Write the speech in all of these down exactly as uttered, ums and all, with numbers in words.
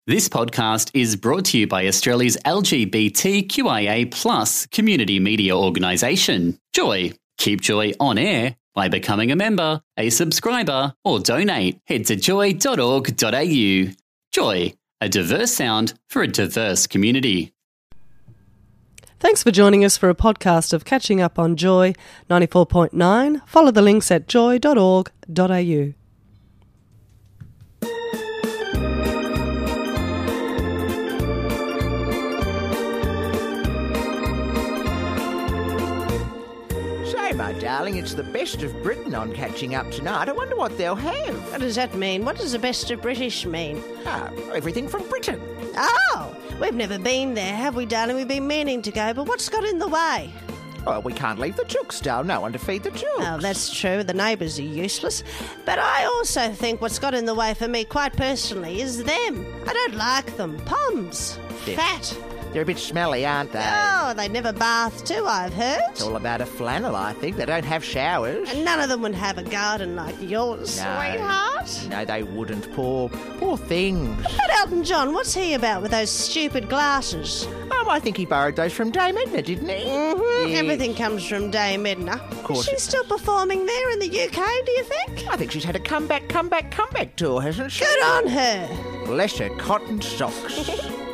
This podcast is brought to you by Australia's L G B T Q I A plus community media organisation, Joy. Keep Joy on air by becoming a member, a subscriber, or donate. Head to joy dot org dot a u. Joy, a diverse sound for a diverse community. Thanks for joining us for a podcast of Catching Up on Joy ninety-four point nine. Follow the links at joy dot org dot a u. My darling, it's the best of Britain on Catching Up tonight. I wonder what they'll have. What does that mean? What does the best of British mean? Ah, everything from Britain. Oh, we've never been there, have we, darling? We've been meaning to go, but what's got in the way? Well, we can't leave the chooks down. No one to feed the chooks. Oh, that's true. The neighbours are useless. But I also think what's got in the way for me, quite personally, is them. I don't like them. Poms. They're, Fat. They're a bit smelly, aren't they? Oh, they never bath too, I've heard. It's all about a flannel, I think. They don't have showers. And none of them would have a garden like yours, No. sweetheart. No, they wouldn't. Poor, poor things. But Elton John, what's he about with those stupid glasses? Oh, I think he borrowed those from Dame Edna, didn't he? Mm-hmm. Yeah. Everything comes from Dame Edna. Of course. Is she still performing there in the U K, do you think? I think she's had a comeback, comeback, comeback tour, hasn't she? Good on her. Bless her cotton socks.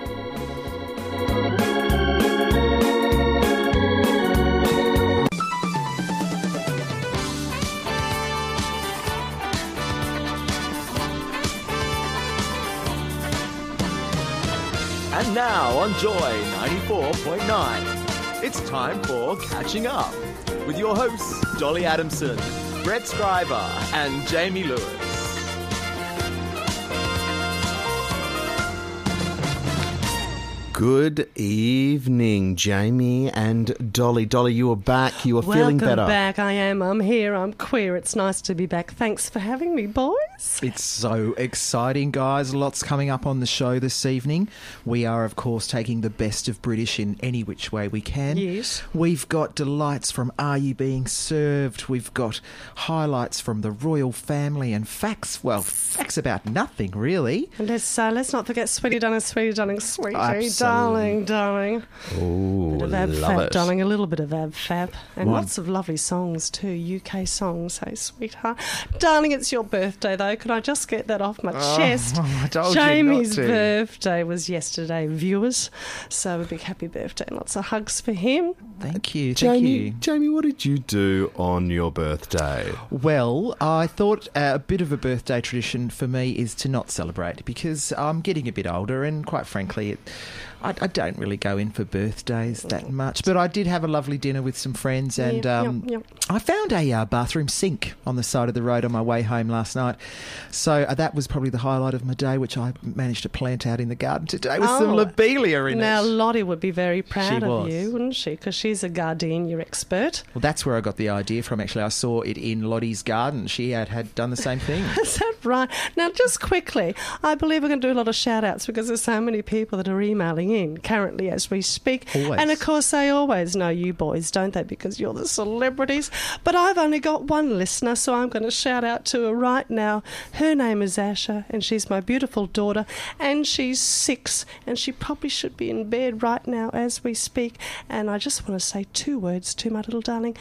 And now on Joy ninety-four point nine, it's time for Catching Up with your hosts Dolly Adamson, Brett Scriber and Jamie Lewis. Good evening, Jamie and Dolly. Dolly, you are back. You are feeling better. Welcome back. I am. I'm here. I'm queer. It's nice to be back. Thanks for having me, boys. It's so exciting, guys. Lots coming up on the show this evening. We are, of course, taking the best of British in any which way we can. Yes. We've got delights from Are You Being Served? We've got highlights from the royal family and facts, well, facts about nothing, really. And let's, uh, let's not forget Sweetie Darling, Sweetie Darling, Sweetie Absolutely. Darling, darling. Oh, Bit of ab love fab, it. darling, a little bit of ab fab. And One. lots of lovely songs too, U K songs, hey, sweetheart. Darling, it's your birthday though. Could I just get that off my chest? I told you Jamie's not to. birthday was yesterday, viewers. So a big happy birthday and lots of hugs for him. Thank you, thank Jamie, you. Jamie, what did you do on your birthday? Well, I thought uh, a bit of a birthday tradition for me is to not celebrate because I'm getting a bit older and quite frankly, it, I, I don't really go in for birthdays that much. But I did have a lovely dinner with some friends and Yeah, um, yep, yep. I found a uh, bathroom sink on the side of the road on my way home last night. So uh, that was probably the highlight of my day, which I managed to plant out in the garden today with some Oh, lobelia in Now, it. Lottie would be very proud She of was. you, wouldn't she? Because she's a gardenia expert. Well, that's where I got the idea from, actually. I saw it in Lottie's garden. She had, had done the same thing. Is that right? Now, just quickly, I believe we're going to do a lot of shout-outs because there's so many people that are emailing in currently as we speak. Always. And, of course, they always know you boys, don't they, because you're the celebrities. But I've only got one listener, so I'm going to shout out to her right now. Her name is Asha, and she's my beautiful daughter, and she's six, and she probably should be in bed right now as we speak. And I just want to say two words to my little darling,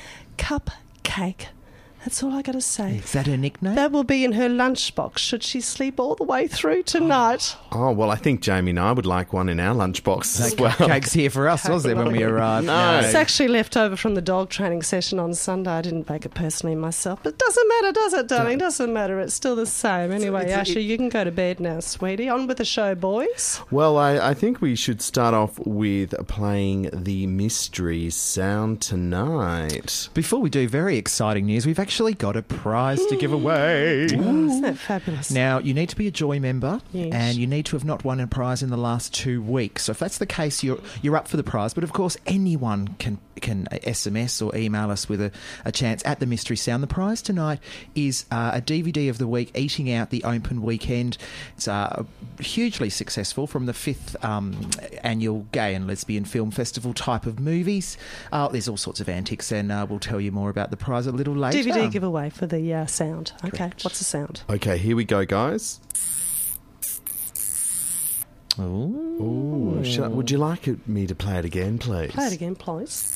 cupcake. That's all I got to say. Is that her nickname? That will be in her lunchbox should she sleep all the way through tonight. Oh, well, I think Jamie and I would like one in our lunchbox as well. Cake's here for us, was there, when we arrived? No. It's actually left over from the dog training session on Sunday. I didn't bake it personally myself. But it doesn't matter, does it, darling? Doesn't matter. It's still the same. Anyway, it's- Asha, you can go to bed now, sweetie. On with the show, boys. Well, I, I think we should start off with playing the mystery sound tonight. Before we do, very exciting news. We've actually got a prize to give away. Oh, isn't that fabulous? Now, you need to be a Joy member Yes. and you need to have not won a prize in the last two weeks. So if that's the case, you're you're up for the prize. But, of course, anyone can can S M S or email us with a, a chance at the Mystery Sound. The prize tonight is uh, a D V D of the week, Eating Out the Open Weekend. It's uh, hugely successful from the fifth um, annual Gay and Lesbian Film Festival type of movies. Uh, there's all sorts of antics and uh, we'll tell you more about the prize a little later. D V D giveaway for the uh, sound. Okay, Correct. what's the sound? Okay, here we go, guys. Ooh. Shall, would you like it, me to play it again, please? Play it again, please.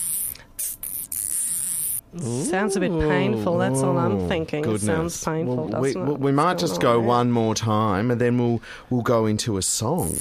Sounds a bit painful. That's all I'm thinking. Goodness. It sounds painful, Well, doesn't we, it? we, we What's might going just on go there? one more time, and then we'll we'll go into a song.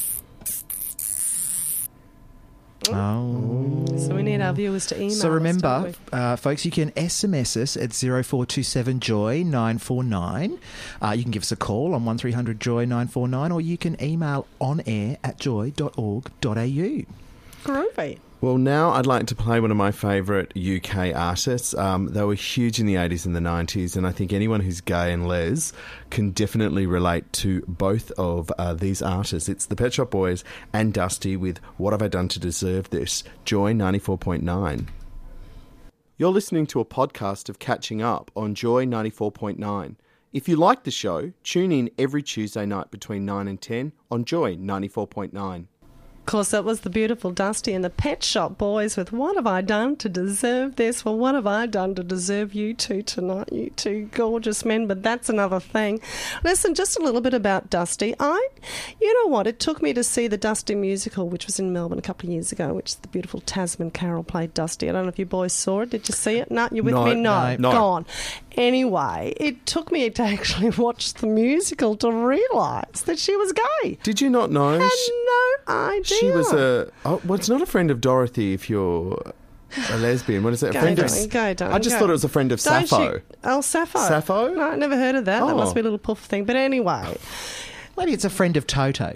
Oh. So we need our viewers to email So us, remember, don't we? uh, folks, you can S M S us at zero four two seven joy nine four nine. Uh, you can give us a call on one three hundred joy nine four nine, or you can email on air at joy dot org dot a u. Groovy. Well, now I'd like to play one of my favourite U K artists. Um, they were huge in the eighties and the nineties, and I think anyone who's gay and les can definitely relate to both of uh, these artists. It's the Pet Shop Boys and Dusty with What Have I Done to Deserve This? Joy ninety-four point nine. You're listening to a podcast of Catching Up on Joy ninety-four point nine. If you like the show, tune in every Tuesday night between nine and ten on Joy ninety-four point nine. Of course, that was the beautiful Dusty and the Pet Shop Boys with What Have I Done to Deserve This? Well, what have I done to deserve you two tonight, you two gorgeous men? But that's another thing. Listen, just a little bit about Dusty. I, you know what, it took me to see the Dusty musical, which was in Melbourne a couple of years ago, which the beautiful Tasman Carroll played Dusty. I don't know if you boys saw it. Did you see it? No, you with No, me? No, no, no. gone. Anyway, it took me to actually watch the musical to realise that she was gay. Did you not know? Had She- no idea. She was a. Oh, well, it's not a friend of Dorothy if you're a lesbian. What is it? A Go, friend darling, of. go, darling, I just go. thought it was a friend of Don't Sappho. you- Oh, Sappho. Sappho? No, I never heard of that. That Oh. must be a little puff thing. But anyway, Maybe it's a friend of Toto.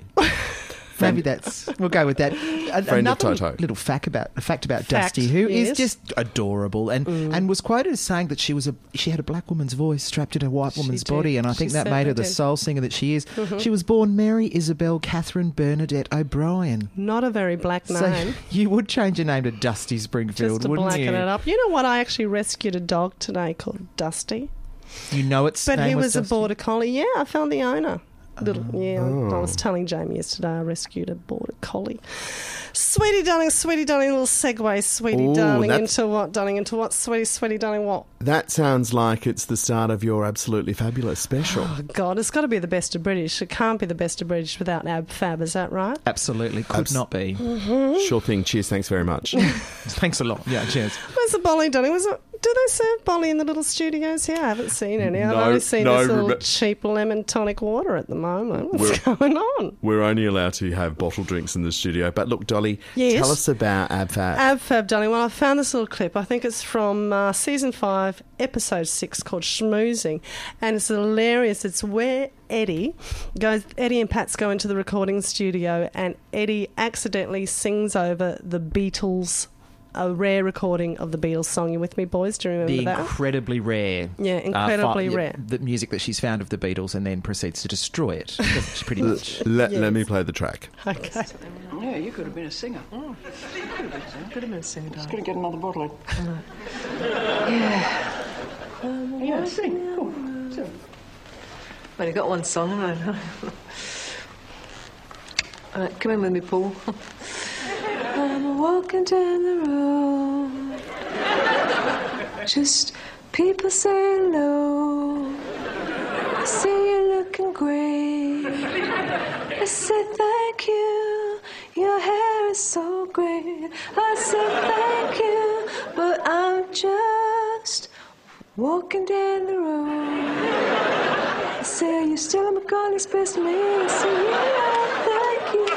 Maybe that's. We'll go with that. A- Friend of another Toto. Little fact about a fact about Fact, Dusty, who is yes. just adorable, and and was quoted as saying that she was a she had a black woman's voice strapped in a white She woman's did. body, and I think She that made her certainly the did. soul singer that she is. She was born Mary Isabel Catherine Bernadette O'Brien. not a very black So name. you would change your name to Dusty Springfield, Just to wouldn't blacken you? it up. You know what? I actually rescued a dog today called Dusty. You know its But name he was, a Dusty? border collie. Yeah, I found the owner. Little, yeah, I was telling Jamie yesterday I rescued a border collie. Sweetie darling, sweetie darling, little segue, sweetie Ooh, darling, that's- into what, darling, into what, sweetie, sweetie darling, what? That sounds like it's the start of your Absolutely Fabulous special. Oh, God, it's got to be the best of British. It can't be the best of British without Ab Fab, is that right? Absolutely could Abs- not be. Sure thing. Cheers. Thanks very much. Thanks a lot. Yeah, cheers. Where's the bowling, darling? Was it, do they serve bowling in the little studios here? I haven't seen any. I've No, only seen no, this little rebe- cheap lemon tonic water at the moment. What's going on? We're only allowed to have bottle drinks in the studio. But look, Dolly, Yes? tell us about AbFab. Ab Fab, darling. Well, I found this little clip. I think it's from uh, season five, episode six, called Schmoozing, and it's hilarious. It's where Eddie goes. Eddie and Pats go into the recording studio, and Eddie accidentally sings over the Beatles. A rare recording of the Beatles song. You with me, boys? Do you remember The that? incredibly rare. Yeah, uh, incredibly fi- rare. The music that she's found of the Beatles and then proceeds to destroy it. That's pretty much. Let, Yes. let me play the track. Okay. Yeah, you could have been a singer. Could have been a singer, darling. Could have get another bottle. Yeah. Yeah, sing. Go on. Sing. Well, you got one song, haven't I? Right, come in with me, Paul. I'm walking down the road. Just people say hello. I see you looking great. I said thank you. Your hair is so great. I said thank you, but I'm just walking down the road. I say, are you still in Macaulay's best man? I say, yeah, thank you,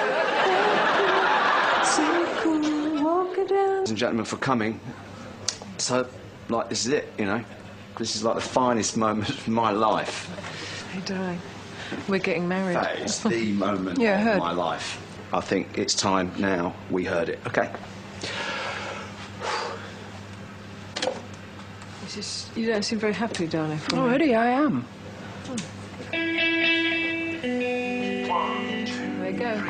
thank you. So cool, walking down. Ladies and gentlemen, for coming. So, like, this is it, you know. This is like the finest moment of my life. Hey, darling, we're getting married. That is the moment Yeah, I of heard. my life. I think it's time now we heard it. Okay. It's just, you don't seem very happy, darling. For Oh, me. Eddie, I am. There you go.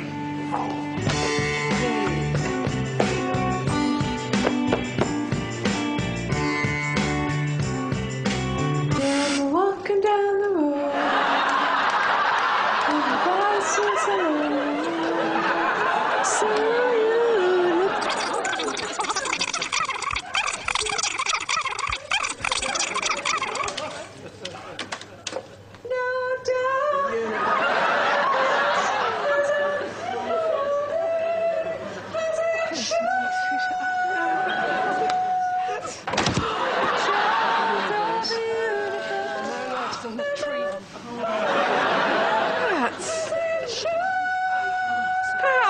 Yeah, I'm walking down the road. Everybody says hello. So you look. No doubt.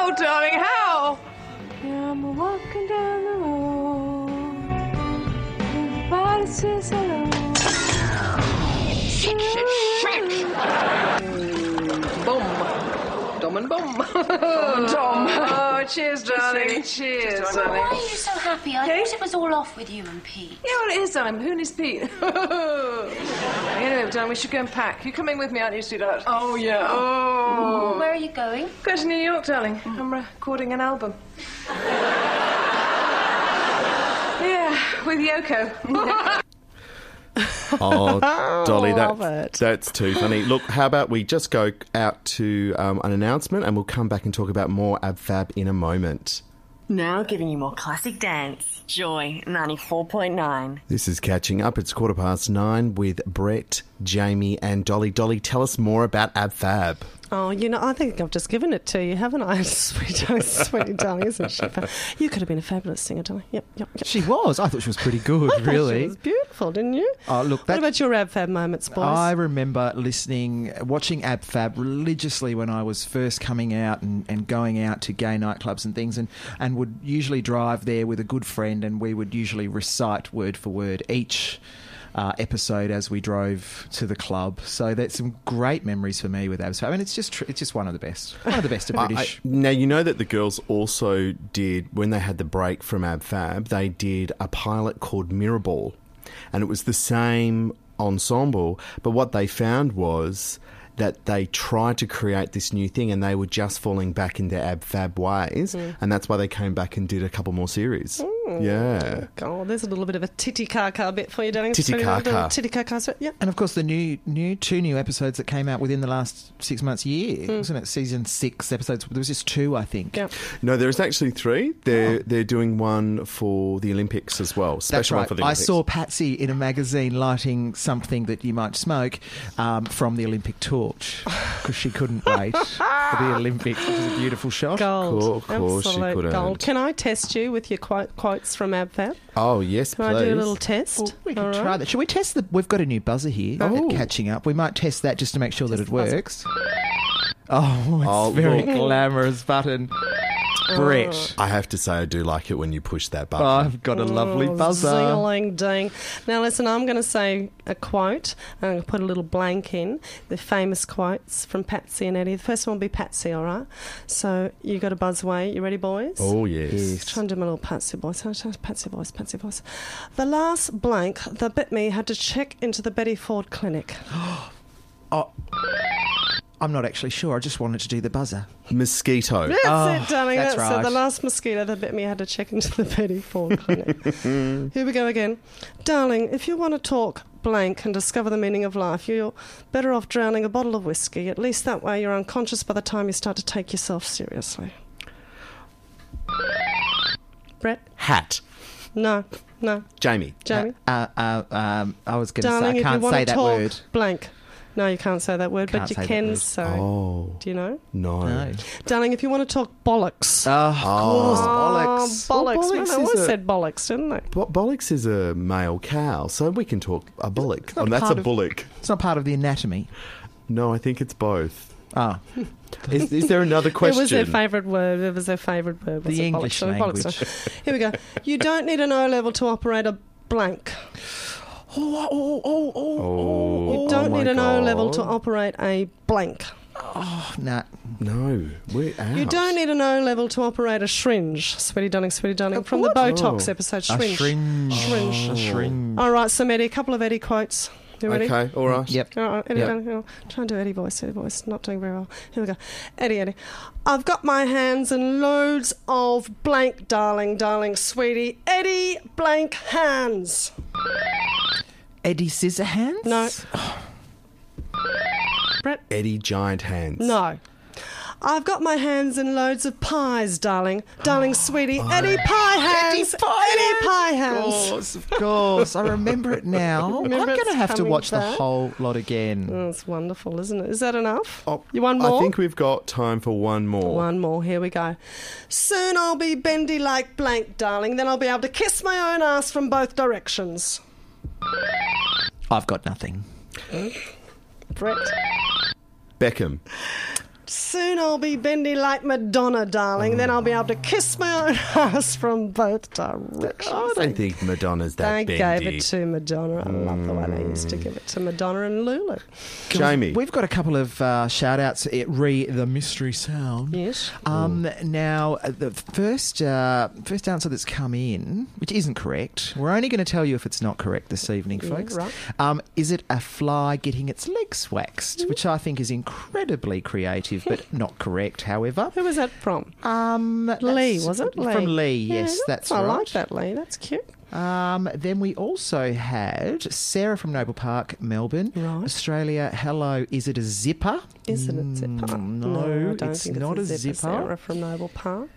How, darling, how? Yeah, I'm walking down the road. Everybody says hello. Shake, shake, shake. Boom. Dom and boom. Dom and Tom. Oh, cheers, darling. Cheers, darling. Why are you so happy? I thought it was all off with you and Pete. Yeah, well, it is, darling. Who needs Pete? Anyway, darling, we should go and pack. You're coming with me, aren't you, sweetheart? Oh, yeah. Oh. Where are you going? Go to New York, darling. I'm recording an album. Yeah, with Yoko. Oh, Dolly, Love that, it. that's too funny. Look, how about we just go out to um, an announcement and we'll come back and talk about more Ab Fab in a moment. Now giving you more classic dance. Joy ninety-four point nine. This is Catching Up. It's quarter past nine with Brett, Jamie and Dolly. Dolly, tell us more about Ab Fab. Oh, you know, I think I've just given it to you, haven't I? Sweet, sweet darling, isn't she? You could have been a fabulous singer, darling. Yep, yep, yep. She was. I thought she was pretty good, I thought really. she was beautiful, didn't you? Oh, look, What that, about your Ab Fab moments, boys? I remember listening, watching Ab Fab religiously when I was first coming out and, and going out to gay nightclubs and things, and, and would usually drive there with a good friend, and we would usually recite word for word each Uh, episode as we drove to the club. So that's some great memories for me with Ab Fab. I mean, it's just tr- it's just one of the best, one of the best of I- British. I, now, you know that the girls also did, when they had the break from Ab Fab, they did a pilot called Mirrorball. And it was the same ensemble, but what they found was that they tried to create this new thing and they were just falling back into Ab Fab ways. Mm. And that's why they came back and did a couple more series. Yeah. Oh, there's a little bit of a titty-car-car bit for you, darling. Titty-car-car. Titty-car-car, yeah. And of course, the new, new two new episodes that came out within the last six months, year, Mm. wasn't it? Season six episodes. There was just two, I think. Yeah. No, there's actually three. They're they're doing one for the Olympics as well. Special That's right. one for the I Olympics. saw Patsy in a magazine lighting something that you might smoke um, from the Olympic torch because she couldn't wait for the Olympics, which is a beautiful shot. Gold. Of course she Absolute couldn't. gold. Can I test you with your quote, quotes from Ab Fab? Oh, yes, Can please. I do a little test? Well, we can All try right. that. Should we test the... We've got a new buzzer here Oh. at Catching Up. We might test that just to make sure that it the buzzer. works. Oh, it's Oh, very look. glamorous button. Brett. I have to say I do like it when you push that button. I've got a lovely Oh, buzzer. Zing-a-ling ding. Now listen, I'm going to say a quote. I'm going to put a little blank in. The famous quotes from Patsy and Eddie. The first one will be Patsy, all right? So you got to buzz away. You ready, boys? Oh, yes. Try and do my little Patsy voice. Patsy voice, Patsy voice. The last blank that bit me had to check into the Betty Ford clinic. Oh, I'm not actually sure. I just wanted to do the buzzer. Mosquito. That's Oh, it, darling. that's That's, it. right. The last mosquito that bit me had to check into the Betty Ford clinic. Here we go again. Darling, if you want to talk blank and discover the meaning of life, you're better off drowning a bottle of whiskey. At least that way you're unconscious by the time you start to take yourself seriously. Brett? Hat. No, no. Jamie. Jamie? Uh, uh, um, I was going to say, Darling, I if can't you want say to that talk word. blank. No, you can't say that word, Can't but you say that can word. say. Oh. Do you know? No. No. Darling, if you want to talk bollocks. Oh, of course, bollocks. Oh, bollocks. Well, Well, bollocks they is always a- said bollocks, didn't they? Bo- bollocks is a male cow, so we can talk a bullock. not Oh, that's a part of- bullock. It's not part of the anatomy. No, I think it's both. Oh, Is, is there another question? It was their favourite word. It was their favourite word. was The it? English bollocks. language. Bollocks. Here we go. You don't need an O level to operate a blank. oh, oh, oh, oh, Oh, You don't oh my need an O level to God. operate a blank. oh, nah. No, we're out. You don't need an O level to operate a shringe. Sweetie darling, sweetie darling. From what? the Botox Oh. episode, A shringe. shringe. Shringe. A shringe. All right, so Eddie, a couple of Eddie quotes. You ready? Okay, all right. Yep. All right, Eddie, Yep. darling, try and do Eddie voice, Eddie voice. Not doing very well. Here we go. Eddie, Eddie. I've got my hands in loads of blank, darling, darling, sweetie. Eddie blank hands. Eddie Scissorhands? No. Brett? Eddie Giant Hands. No. I've got my hands in loads of pies, darling. Darling, sweetie. Eddie Pie Hands. Eddie Pie Eddie Pie Of Hands. course, of course. I remember it now. Remember I'm going it's to have to coming watch the back. whole lot again. Oh, it's wonderful, isn't it? Is that enough? Oh, You want more? I think we've got time for one more. One more. Here we go. Soon I'll be bendy like blank, darling. Then I'll be able to kiss my own ass from both directions. I've got nothing. Brett. Beckham. Soon soon I'll be bendy like Madonna, darling. Then I'll be able to kiss my own ass from both directions. I don't think Madonna's that They bendy. gave it to Madonna. I love the way they used to give it to Madonna and Lulu. Jamie. We've got a couple of uh, shout-outs at re the mystery sound. Yes. Um, now, uh, the first uh, first answer that's come in, which isn't correct, we're only going to tell you if it's not correct this evening, Yeah, folks. right. Um, is it a fly getting its legs waxed? Which I think is incredibly creative, but not correct, however. Who was that from? Um, Lee, that's was it? Lee. From Lee, Yeah, yes, that's I right. like that, Lee. That's cute. Um, then we also had Sarah from Noble Park, Melbourne, Right. Australia. Hello, is it a zipper? Isn't it zipper? Mm, no, I don't it's think not it's a a zipper. zipper. Sarah from Noble Park.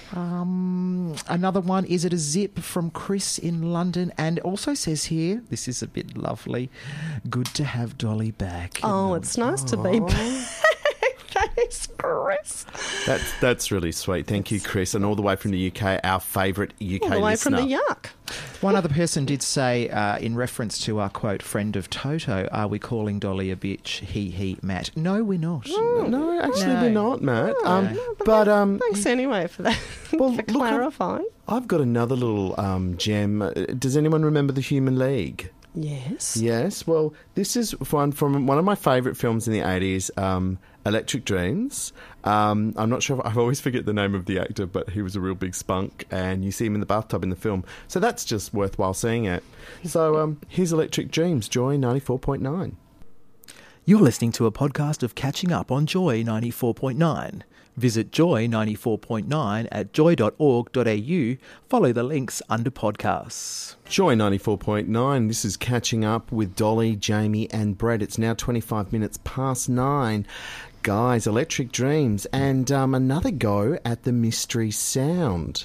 Um, another one, is it a zip from Chris in London? And also says here, this is a bit lovely, good to have Dolly back. Oh, it's nice to be back. Thanks, Chris. That's that's really sweet. Thank you, Chris. And all the way from the U K, our favourite U K All the way listener. from the yuck. One other person did say, uh, in reference to our quote, friend of Toto, are we calling Dolly a bitch? He, he, Matt. No, we're not. No, actually, No. we're not, Matt. Oh, um, no, but but um, Thanks anyway for that. well, for look, clarifying. I've got another little um, gem. Uh, Does anyone remember the Human League? Yes. Yes. Well, this is one from one of my favourite films in the eighties, um, Electric Dreams. Um, I'm not sure if I always forget the name of the actor, but he was a real big spunk, and you see him in the bathtub in the film. So that's just worthwhile seeing it. So um, here's Electric Dreams, Joy ninety-four point nine. You're listening to a podcast of Catching Up on Joy ninety-four point nine. Visit Joy ninety-four point nine at joy dot org dot a u. Follow the links under podcasts. Joy ninety-four point nine, this is Catching Up with Dolly, Jamie and Brett. It's now twenty-five minutes past nine. Guys, Electric Dreams, and um, another go at the mystery sound.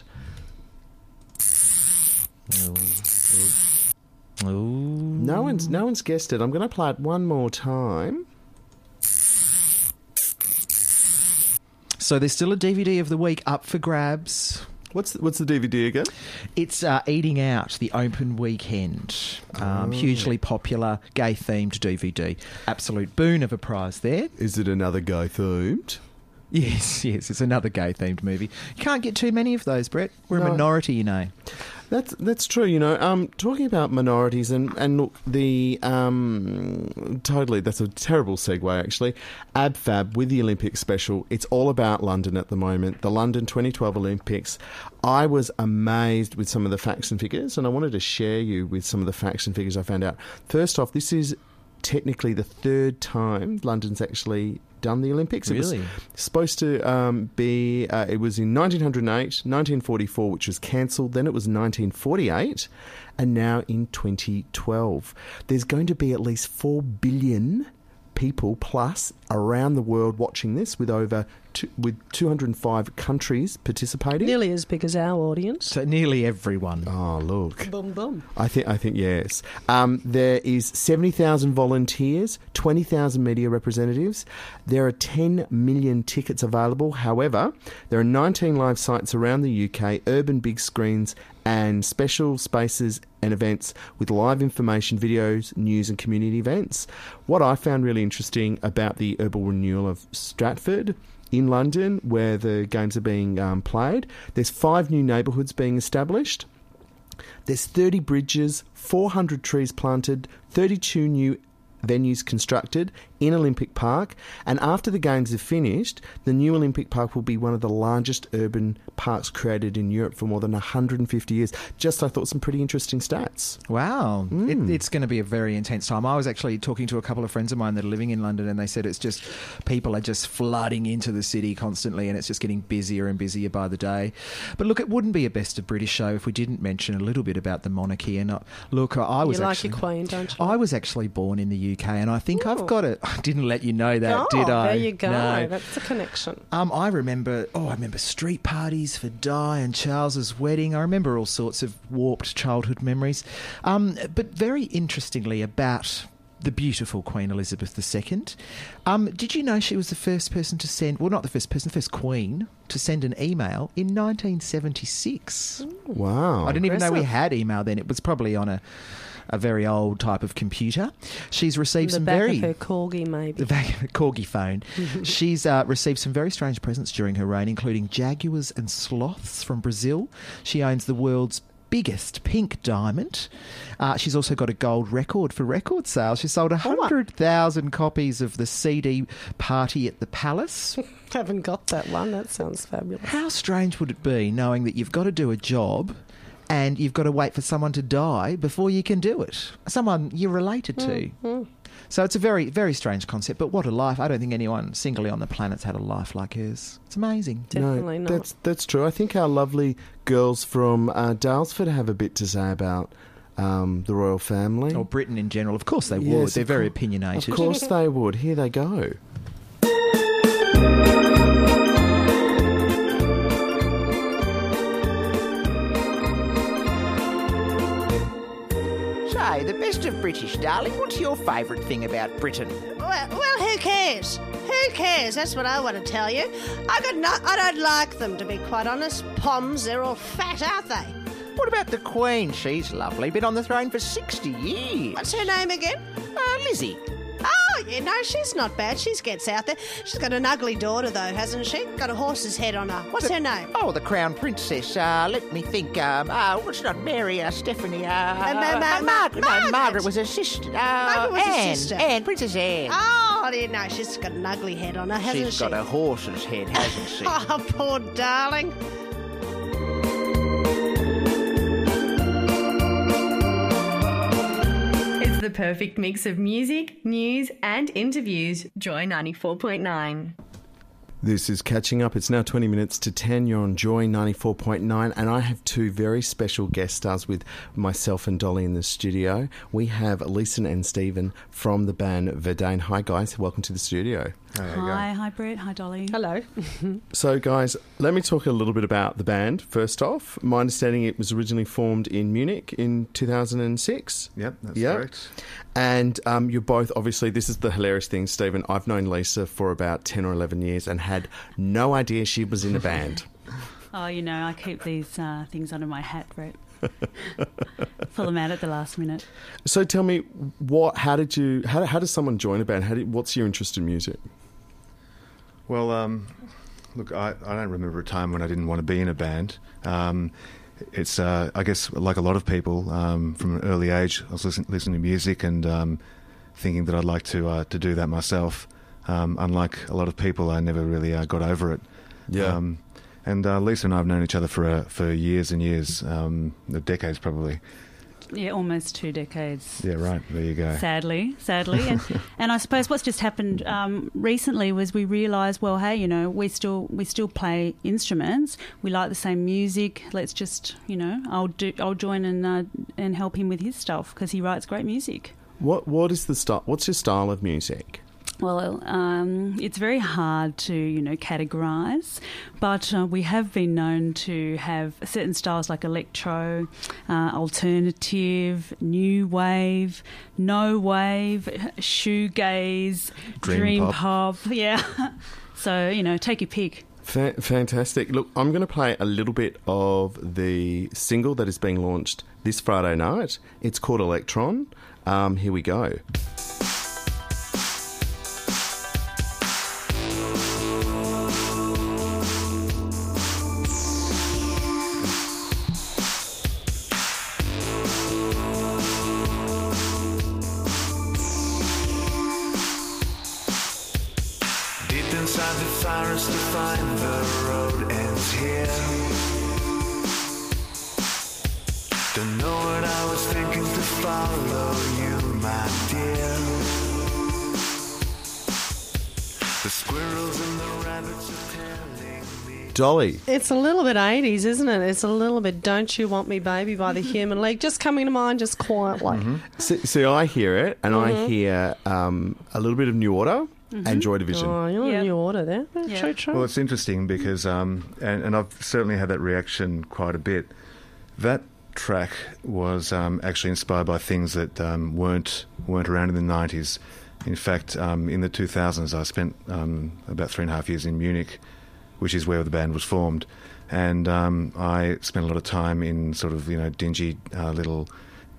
No one's, no one's guessed it. I'm going to play it one more time. So there's still a D V D of the week up for grabs. What's the, what's the D V D again? It's uh, Eating Out, the open weekend. Um, Oh. Hugely popular, gay-themed D V D. Absolute boon of a prize there. Is it another gay-themed? Yes, yes, it's another gay-themed movie. You can't get too many of those, Brett. We're No. a minority, you know. That's that's true, you know. Um, talking about minorities and, and look, the um, totally that's a terrible segue actually. Ab Fab with the Olympic special. It's all about London at the moment. The London twenty twelve Olympics. I was amazed with some of the facts and figures, and I wanted to share you with some of the facts and figures I found out. First off, this is technically the third time London's actually done the Olympics. Really? It was supposed to um, be, uh, it was in nineteen oh eight, nineteen forty-four, which was cancelled, then it was nineteen forty-eight, and now in twenty twelve. There's going to be at least four billion people plus around the world watching this, with over two, with two hundred five countries participating. Nearly as big as our audience. So nearly everyone. Oh, look. Boom, boom. I think, I think yes. Um, there is seventy thousand volunteers, twenty thousand media representatives. There are ten million tickets available. However, there are nineteen live sites around the U K, urban big screens, and special spaces and events with live information, videos, news and community events. What I found really interesting about the Herbal Renewal of Stratford in London, where the games are being um, played, there's five new neighbourhoods being established. There's thirty bridges, four hundred trees planted, thirty-two new venues constructed in Olympic Park, and after the Games are finished, the new Olympic Park will be one of the largest urban parks created in Europe for more than one hundred fifty years. Just, I thought, some pretty interesting stats. Wow. Mm. It, it's going to be a very intense time. I was actually talking to a couple of friends of mine that are living in London, and they said it's just people are just flooding into the city constantly, and it's just getting busier and busier by the day. But look, it wouldn't be a Best of British show if we didn't mention a little bit about the monarchy. And uh, look, I was You like actually, your Queen, don't you? I was actually born in the U K, and I think Ooh. I've got it. I didn't let you know that, oh, did I? there you go. No. That's a connection. Um, I remember, oh, I remember street parties for Di and Charles's wedding. I remember all sorts of warped childhood memories. Um, but very interestingly about the beautiful Queen Elizabeth the Second, um, did you know she was the first person to send, well, not the first person, the first Queen to send an email in nineteen seventy-six? Wow. I didn't even know we Impressive. had email then. It was probably on a a very old type of computer. She's received the some back very... of her corgi, maybe. The back of her corgi phone. She's uh, received some very strange presents during her reign, including jaguars and sloths from Brazil. She owns the world's biggest pink diamond. Uh, she's also got a gold record for record sales. She sold one hundred thousand copies of the C D Party at the Palace. Haven't got that one. That sounds fabulous. How strange would it be knowing that you've got to do a job and you've got to wait for someone to die before you can do it? Someone you're related to. Mm-hmm. So it's a very, very strange concept, but what a life. I don't think anyone singly on the planet's had a life like hers. It's amazing. Definitely no, not. That's, that's true. I think our lovely girls from uh, Dalesford have a bit to say about um, the royal family. Or Britain in general. Of course they would. Yes, They're of very cour- opinionated. Of course they would. Here they go. Say, the best of British, darling. What's your favourite thing about Britain? Well, well, who cares? Who cares? That's what I want to tell you. I got no, I don't like them, to be quite honest. Poms, they're all fat, aren't they? What about the Queen? She's lovely. Been on the throne for sixty years. What's her name again? Uh, Lizzie. Oh, yeah, no, she's not bad. She gets out there. She's got an ugly daughter, though, hasn't she? Got a horse's head on her. What's The- her name? Oh, the Crown Princess. Uh, let me think. Um, uh, what's not Mary? Uh, Stephanie. Uh, Uh, Ma- Ma- uh, Ma- Margaret. No, Margaret. Margaret was her sister. Uh, Margaret was her Anne. sister. Anne, Princess Anne. Oh, yeah, no, she's got an ugly head on her, hasn't She's she? got a horse's head, hasn't she? Oh, poor darling. It's the perfect mix of music, news, and interviews. Joy ninety-four point nine. This is Catching Up. It's now twenty minutes to ten. You're on Joy ninety-four point nine, and I have two very special guest stars with myself and Dolly in the studio. We have Lisa and Stephen from the band Verdane. Hi, guys. Welcome to the studio. Hi, hi, Brett. Hi, Dolly. Hello. So, guys, let me talk a little bit about the band. First off, my understanding it was originally formed in Munich in two thousand six. Yep, that's Yep. correct. And um, you're both, obviously, this is the hilarious thing, Stephen. I've known Lisa for about ten or eleven years and had no idea she was in a band. Oh, you know, I keep these uh, things under my hat, Brett. Pull them out at the last minute. So tell me, what? How did you? How, how does someone join a band? How did, what's your interest in music? Well, um, look, I, I don't remember a time when I didn't want to be in a band. Um, it's, uh, I guess, like a lot of people, um, from an early age, I was listen, listening to music and um, thinking that I'd like to uh, to do that myself. Um, unlike a lot of people, I never really uh, got over it. Yeah. Um, and uh, Lisa and I have known each other for uh, for years and years, um, decades probably. Yeah, almost two decades. Yeah, right. There you go. Sadly, sadly. And, and I suppose what's just happened um, recently was we realised, well, hey, you know, we still we still play instruments. We like the same music. Let's just, you know, I'll do I'll join and uh, and help him with his stuff because he writes great music. What What is the style? What's your style of music? Well, um, it's very hard to, you know, categorise, but uh, we have been known to have certain styles like electro, uh, alternative, new wave, no wave, shoegaze, Dream dream, pop. pop. Yeah. So, you know, take your pick. Fa- fantastic. Look, I'm going to play a little bit of the single that is being launched this Friday night. It's called Electron. Um, here we go. Deep inside the forest to find the road ends here. Don't know what I was thinking to follow you, my dear. The squirrels and the rabbits are telling me. Dolly. It's a little bit eighties, isn't it? It's a little bit Don't You Want Me Baby by the Human League. Just coming to mind just quietly. So, so I hear it, and I Mhm. hear um, a little bit of New Order and Joy Division. Oh, you're in New Order there. Yeah. True, true. Well, it's interesting because, um, and, and I've certainly had that reaction quite a bit. That track was um, actually inspired by things that um, weren't weren't around in the nineties. In fact, um, in the two thousands, I spent um, about three and a half years in Munich, which is where the band was formed, and um, I spent a lot of time in sort of you know dingy uh, little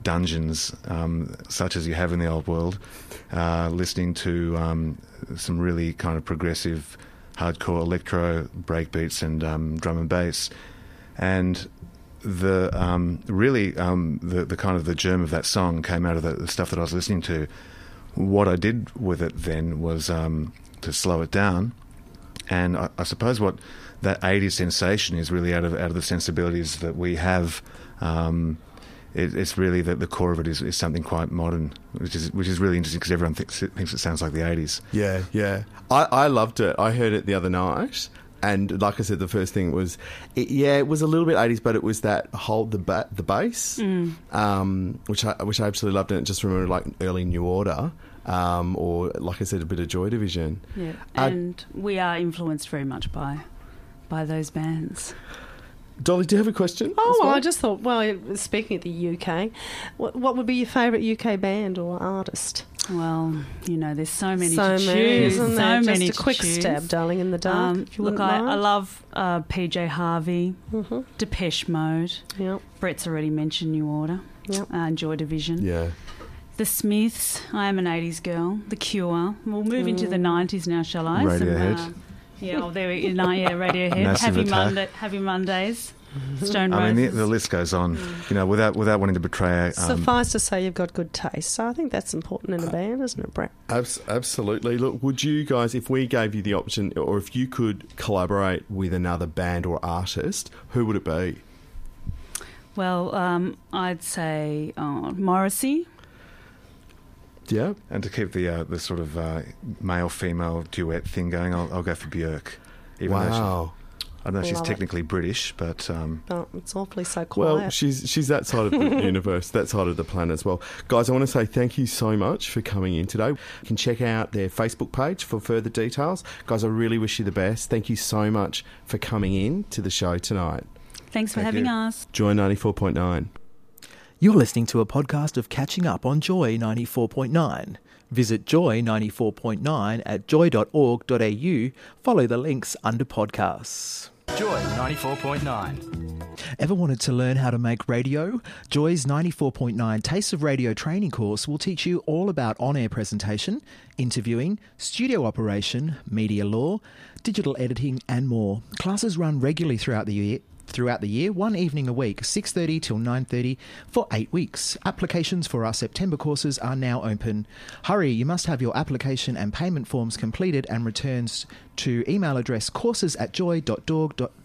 dungeons, um, such as you have in the old world, uh, listening to um, some really kind of progressive, hardcore electro breakbeats and um, drum and bass, and the um, really um, the the kind of the germ of that song came out of the, the stuff that I was listening to. What I did with it then was um, to slow it down, and I, I suppose what that eighties sensation is really out of out of the sensibilities that we have. Um, it, it's really that the core of it is, is something quite modern, which is which is really interesting because everyone thinks it, thinks it sounds like the eighties. Yeah, yeah. I, I loved it. I heard it the other night. And like I said, the first thing was, it, yeah, it was a little bit eighties, but it was that whole the ba- the bass, Mm. um, which I which I absolutely loved, and it just remembered like early New Order, um, or like I said, a bit of Joy Division. Yeah, Uh, and we are influenced very much by by those bands. Dolly, do you have a question? Oh, as well, well? I just thought, well, speaking of the U K, what, what would be your favourite U K band or artist? Well, you know, there's so many So to many, choose. isn't so there? Just many a to quick choose. stab, darling, in the dark, Um, if you look, wouldn't I, mind. I love uh, P J Harvey, mm-hmm. Depeche Mode. Yep. Brett's already mentioned New Order. Yep. Uh, Joy Division. Yeah. The Smiths. I am an eighties girl. The Cure. We'll move into the Mm. nineties now, shall I? Radiohead. Some, uh, yeah, well, there we go. Yeah, Radiohead. Massive Happy Attack. Monday. Happy Mondays. Stone I mean, Roses. the, the list goes on. You know, without without wanting to betray. Um, Suffice to say, you've got good taste. So I think that's important in a band, isn't it, Brett? Abs- absolutely. Look, would you guys, if we gave you the option, or if you could collaborate with another band or artist, who would it be? Well, um, I'd say uh, Morrissey. Yeah. And to keep the uh, the sort of uh, male female duet thing going, I'll, I'll go for Björk. Even though she- Wow. I don't know if she's Love it. technically British, but um, Oh, it's awfully so quiet. Well, she's she's that side of the universe, that side of the planet as well. Guys, I want to say thank you so much for coming in today. You can check out their Facebook page for further details. Guys, I really wish you the best. Thank you so much for coming in to the show tonight. Thanks for Thank having you. us. Joy ninety-four point nine. You're listening to a podcast of Catching Up on Joy ninety-four point nine. Visit Joy ninety-four point nine at joy dot org dot a u. Follow the links under podcasts. Joy ninety-four point nine. Ever wanted to learn how to make radio? Joy's ninety-four point nine Taste of Radio training course will teach you all about on-air presentation, interviewing, studio operation, media law, digital editing and more. Classes run regularly throughout the year. Throughout the year, one evening a week, six thirty till nine thirty for eight weeks. Applications for our September courses are now open. Hurry, you must have your application and payment forms completed and returns to email address courses at joy dot org dot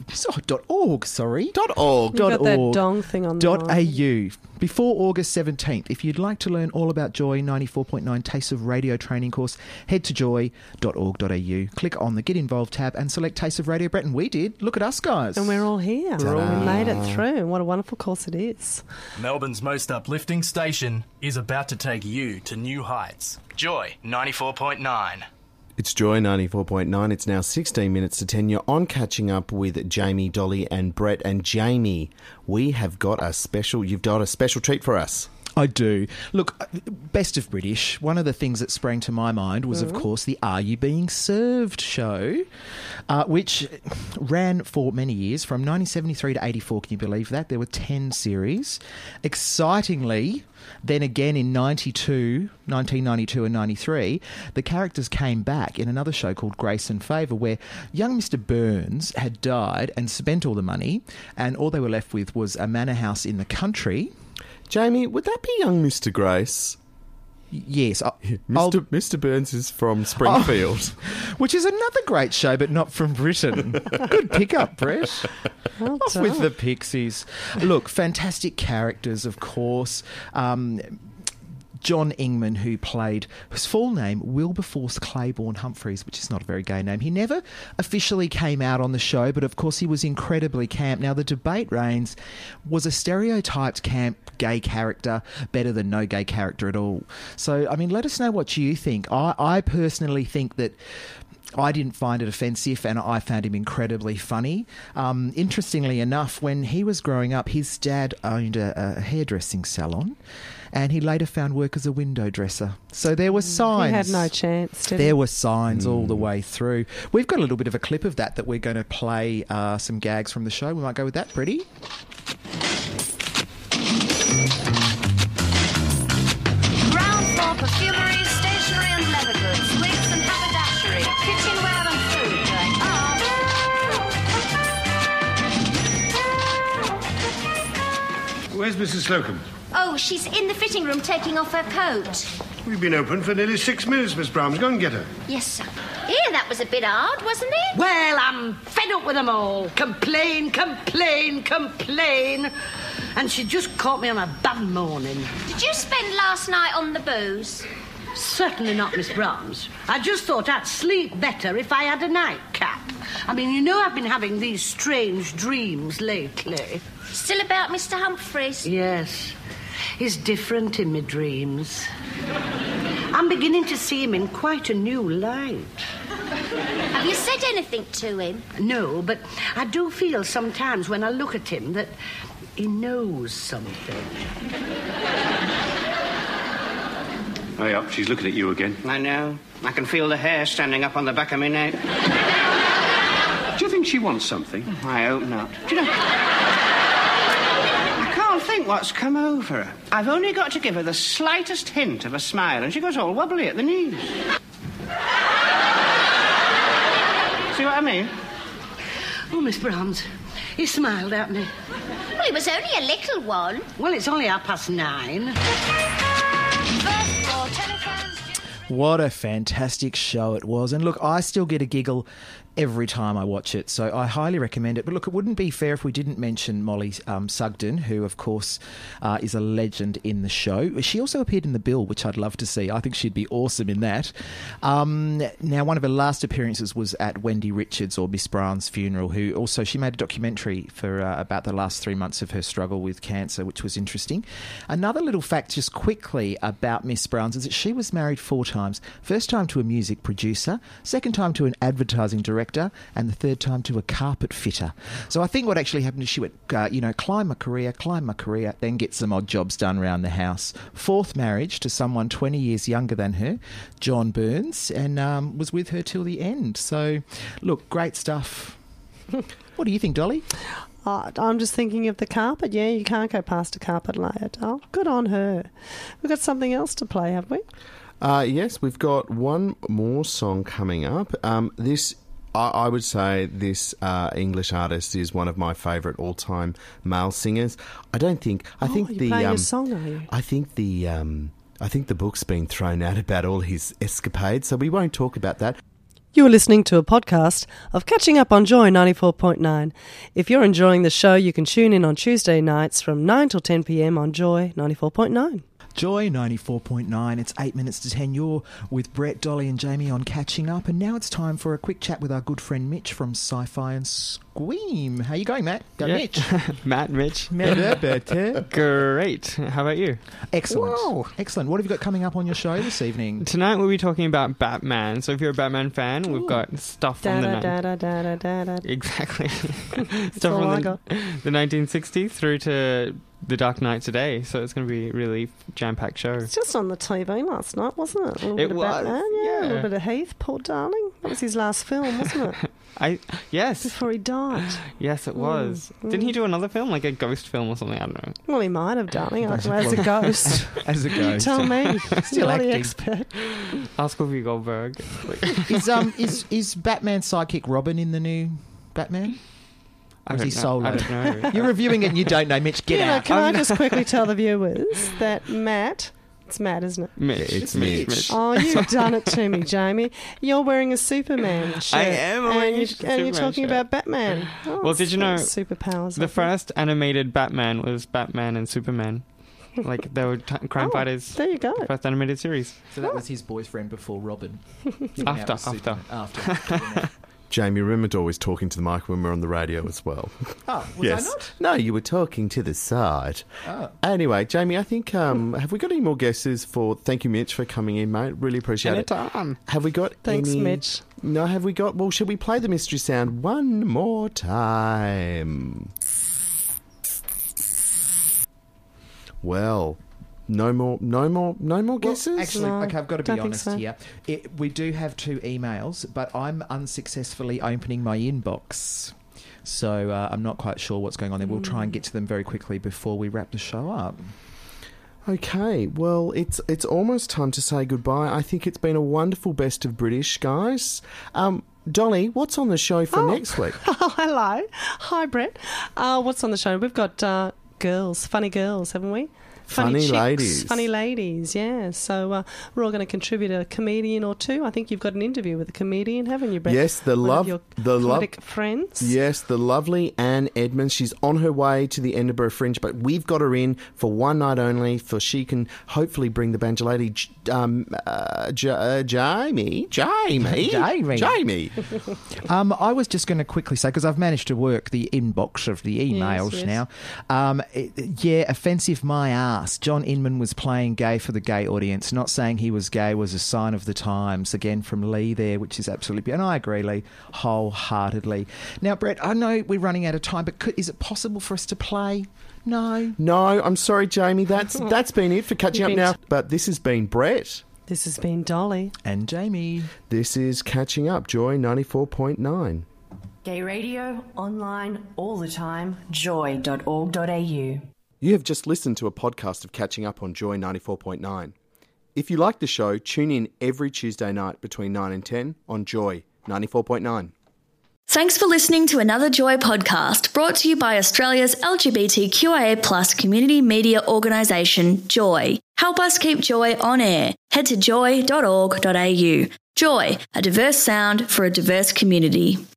org, sorry. Dot org. You've Dot got that org. dong thing on the Dot line. au. Before August seventeenth, if you'd like to learn all about Joy ninety-four point nine Taste of Radio training course, head to joy dot org dot a u. Click on the Get Involved tab and select Taste of Radio Breton. We did. Look at us, guys. And we're all here. Ta-da. We made it through. And what a wonderful course it is. Melbourne's most uplifting station is about to take you to new heights. Joy ninety-four point nine. It's Joy ninety-four point nine. It's now sixteen minutes to ten. You're on Catching Up with Jamie, Dolly and Brett. And Jamie, we have got a special, you've got a special treat for us. I do. Look, Best of British, one of the things that sprang to my mind was, Mm-hmm. of course, the Are You Being Served show, uh, which ran for many years, from nineteen seventy-three to eighty-four. Can you believe that? There were ten series. Excitingly, then again in ninety-two, nineteen ninety-two and ninety-three, the characters came back in another show called Grace and Favour, where young Mister Burns had died and spent all the money, and all they were left with was a manor house in the country. Jamie, would that be young Mister Grace? Yes. I- Mister Mister Burns is from Springfield. Which is another great show, but not from Britain. Good pickup, Brett. Well Off with done. the Pixies. Look, fantastic characters, of course. Um, John Ingman, who played his full name, Wilberforce Claiborne Humphreys, which is not a very gay name. He never officially came out on the show, but of course he was incredibly camp. Now, the debate reigns, was a stereotyped camp gay character better than no gay character at all? So, I mean, let us know what you think. I, I personally think that I didn't find it offensive, and I found him incredibly funny. Um, interestingly enough, when he was growing up, his dad owned a, a hairdressing salon, and he later found work as a window dresser. So there were signs. He had no chance, did he? There were signs all the way through. We've got a little bit of a clip of that that we're going to play uh, some gags from the show. We might go with that, Pretty. Where's Missus Slocum? Oh, she's in the fitting room taking off her coat. We've been open for nearly six minutes, Miss Brahms. Go and get her. Yes, sir. Yeah, that was a bit hard, wasn't it? Well, I'm fed up with them all. Complain, complain, complain. And she just caught me on a bad morning. Did you spend last night on the booze? Certainly not, Miss Brahms. I just thought I'd sleep better if I had a nightcap. I mean, you know I've been having these strange dreams lately. Still about Mister Humphreys? Yes. He's different in my dreams. I'm beginning to see him in quite a new light. Have you said anything to him? No, but I do feel sometimes when I look at him that he knows something. Hurry up, she's looking at you again. I know. I can feel the hair standing up on the back of my neck. Do you think she wants something? I hope not. Do you know... I can't think what's come over her. I've only got to give her the slightest hint of a smile and she goes all wobbly at the knees. See what I mean? Oh, Miss Brahms, he smiled at me. Well, it was only a little one. Well, it's only half past nine. What a fantastic show it was. And look, I still get a giggle every time I watch it, so I highly recommend it. But look, it wouldn't be fair if we didn't mention Molly um, Sugden, who, of course, uh, is a legend in the show. She also appeared in The Bill, which I'd love to see. I think she'd be awesome in that. Um, now, one of her last appearances was at Wendy Richards' or Miss Brahms' funeral, who also, she made a documentary for uh, about the last three months of her struggle with cancer, which was interesting. Another little fact just quickly about Miss Brahms is that she was married four times. First time to a music producer, second time to an advertising director, and the third time to a carpet fitter. So I think what actually happened is she went, uh, you know, climb my career, climb my career, then get some odd jobs done around the house. Fourth marriage to someone twenty years younger than her, John Burns, and um, was with her till the end. So, look, great stuff. What do you think, Dolly? Oh, I'm just thinking of the carpet. Yeah, you can't go past a carpet layer, doll. Good on her. We've got something else to play, have we? Uh, yes, we've got one more song coming up. Um, this, I, I would say, this uh, English artist is one of my favourite all-time male singers. I don't think. I oh, think you're the. playing Um, a song, are you? I think the. Um, I think the book's been thrown out about all his escapades, so we won't talk about that. You are listening to a podcast of Catching Up on Joy ninety-four point nine. If you're enjoying the show, you can tune in on Tuesday nights from nine till ten p.m. on Joy ninety-four point nine. Joy ninety-four point nine. It's eight minutes to ten. You're with Brett, Dolly and Jamie on Catching Up. And now it's time for a quick chat with our good friend Mitch from Sci-Fi and Squeam. How you going, Matt? Go, yeah. Mitch. Matt, Mitch. Better, better. Great. How about you? Excellent. Whoa. Excellent. What have you got coming up on your show this evening? Tonight we'll be talking about Batman. So if you're a Batman fan, we've got stuff from the... Da, ni- da, da, da, da, da. Exactly. That's stuff all from I the, got. the nineteen sixties through to The Dark Knight today. So it's going to be a really jam-packed show. It's just on the T V last night, wasn't it? A little It bit of was, Batman, yeah, yeah. A little bit of Heath, poor darling. That was his last film, wasn't it? I Yes. Before he died. Yes, it was. Mm, Didn't he mm. do another film, like a ghost film or something? I don't know. Well, he might have, darling. I don't know, as a ghost. As a You ghost. tell me. Still You're the acting. expert. Ask Whoopi Goldberg. Is um is is Batman's sidekick Robin in the new Batman? I Or is don't he know. solo? I don't know. You're reviewing it and you don't know, Mitch. Get You know, out. can I just quickly tell the viewers that Matt... It's Matt, isn't it? Mitch. It's Mitch. Mitch. Oh, you've done it to me, Jamie. You're wearing a Superman shirt. I am wearing and a you, Superman And you're talking shirt. about Batman. Oh, Well, did you know superpowers? the I think. first animated Batman was Batman and Superman? Like, they were t- crime Oh, fighters. there you go. First animated series. So that was his boyfriend before Robin. After, Now it's after. Superman. After. Jamie, remember to always talking to the mic when we're on the radio as well. Oh, was yes. I not? No, you were talking to the side. Oh. Anyway, Jamie, I think, um, have we got any more guesses for... Thank you, Mitch, for coming in, mate. Really appreciate it. Anytime. Have we got Thanks, any... Mitch. No, have we got... Well, should we play the mystery sound one more time? Well... No more, no more, no more guesses. Well, actually, No, okay, I've got to don't be think honest so. here. It, we do have two emails, but I'm unsuccessfully opening my inbox. So uh, I'm not quite sure what's going on there. We'll try and get to them very quickly before we wrap the show up. Okay, well, it's it's almost time to say goodbye. I think it's been a wonderful Best of British, guys. Um, Dolly, what's on the show for Oh. next week? Oh, hello. Hi, Brett. Uh, what's on the show? We've got uh, girls, funny girls, haven't we? Funny chicks, ladies. Funny ladies, yeah. So uh, we're all going to contribute a comedian or two. I think you've got an interview with a comedian, haven't you, Brett? Yes, the One love, of your the love, comedic friends. Yes, the lovely Anne Edmonds. She's on her way to the Edinburgh Fringe, but we've got her in for one night only, for she can hopefully bring the banjo lady, J- um, uh, J- uh, Jamie, Jamie, Jamie, Jamie. um, I was just going to quickly say, because I've managed to work the inbox of the emails Yes, yes. now. Um, it- yeah, offensive my ass. John Inman was playing gay for the gay audience. Not saying he was gay was a sign of the times. Again, from Lee there, which is absolutely... And I agree, Lee, wholeheartedly. Now, Brett, I know we're running out of time, but could, is it possible for us to play? No. No, I'm sorry, Jamie. That's that's been it for Catching Up You've been Now. t- But this has been Brett. This has been Dolly. And Jamie. This is Catching Up, Joy ninety-four point nine. Gay radio, online, all the time, joy dot org dot a u. You have just listened to a podcast of Catching Up on Joy ninety-four point nine. If you like the show, tune in every Tuesday night between nine and ten on Joy ninety-four point nine. Thanks for listening to another Joy podcast brought to you by Australia's L G B T Q I A plus community media organisation, Joy. Help us keep Joy on air. Head to joy dot org dot a u. Joy, a diverse sound for a diverse community.